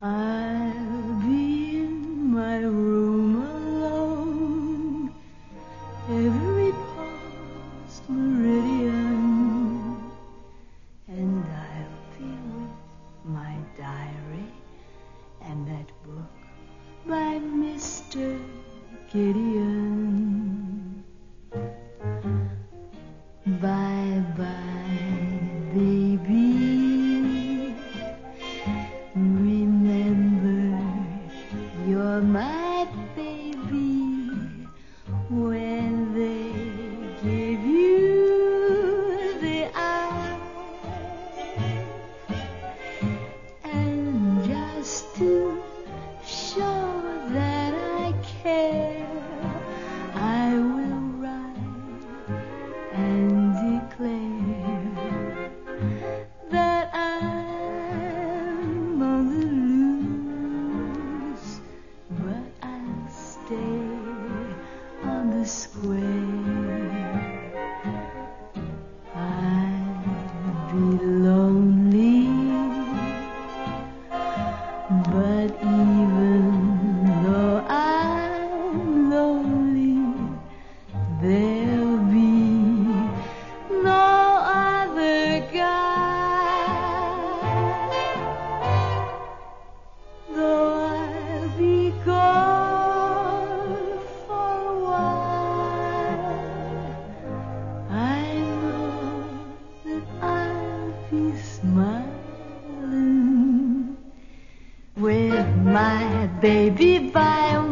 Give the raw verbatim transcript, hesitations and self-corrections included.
I'll be in my room alone, every past meridian, and I'll be with my diary and that book by Mister Gideon. Bye-bye, baby. Remember, you're my baby. When they give you the eye, and just to show that I care, I will write and declare that I'm on the loose, but I'll stay on the square. I'll be lonely, but even though I'm lonely, there'll be no other guy. Though I'll be gone for a while, I know that I'll be smiling with my baby by